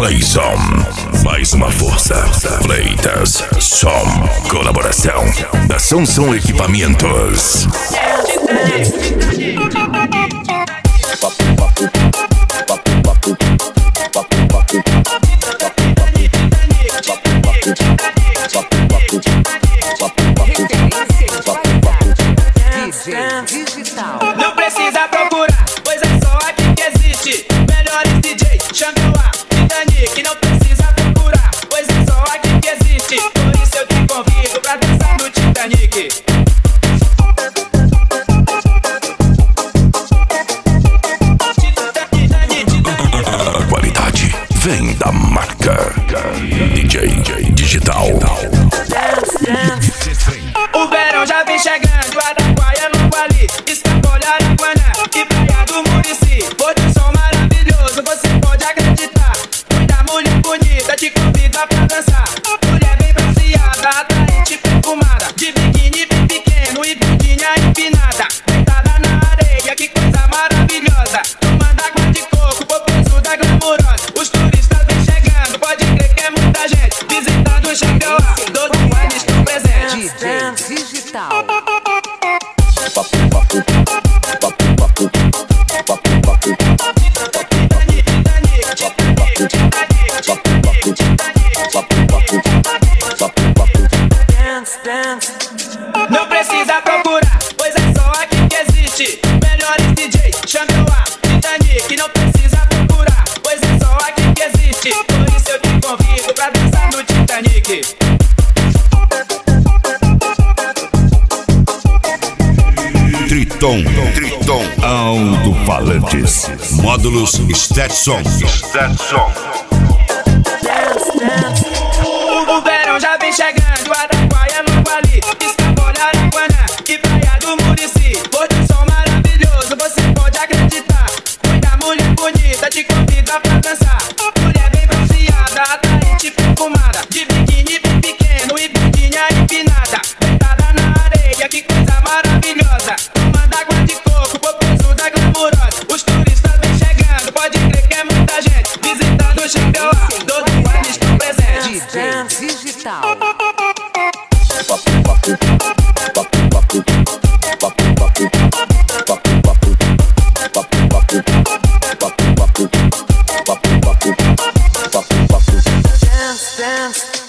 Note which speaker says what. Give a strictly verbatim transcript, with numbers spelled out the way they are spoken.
Speaker 1: Playsom, mais uma força. Playtas, som, colaboração da Sonson Equipamentos.
Speaker 2: Não precisa procurar, pois é só aqui que existe. Melhores D Js, chame o Titanic. Não precisa procurar, pois é só aqui que existe. Por isso eu te convido pra dançar no Titanic.
Speaker 1: A qualidade vem da marca D J Digital.
Speaker 2: O verão já vem chegando, Araguaia, Noguali, Escapole, Araguaná e Praia do Murici. Pôr do sol maravilhoso, você pode acreditar. Muita mulher bonita te convida pra dançar. Mulher bem bronzeada, atraente, perfumada, de biquíni bem pequeno e bundinha empinada. Deitada na areia, que coisa maravilhosa. Tomando água de coco, popozuda glamurosa. Os turistas vêm chegando, pode crer que é muita gente visitando o Xangri-Lá. Todo ano estão presentes.
Speaker 3: Dance Digital.
Speaker 2: Não precisa procurar, pois é só aqui que existe. Melhores D Js, chame o Titanic. Não precisa procurar, pois é só aqui que existe. Por isso eu te convido pra dançar no Titanic.
Speaker 1: Triton, Triton, alto-falantes, módulos Stetson. Stetson.
Speaker 2: O verão já vem chegando, Araguaia, Noguali, Escapole, Araguaná e Praia do Murici. Pôr do sol maravilhoso, você pode acreditar. Muita mulher bonita te convida pra dançar. Mulher bem bronzeada, atraente, perfumada, de biquíni bem pequeno e bundinha empinada. Deitada na areia, que coisa maravilhosa. Tomando água de coco, popozuda glamurosa. Os turistas vêm chegando, pode crer que é muita gente visitando o Xangri-Lá. Todo ano estão presentes.
Speaker 3: Dance Digital. Dance, dance.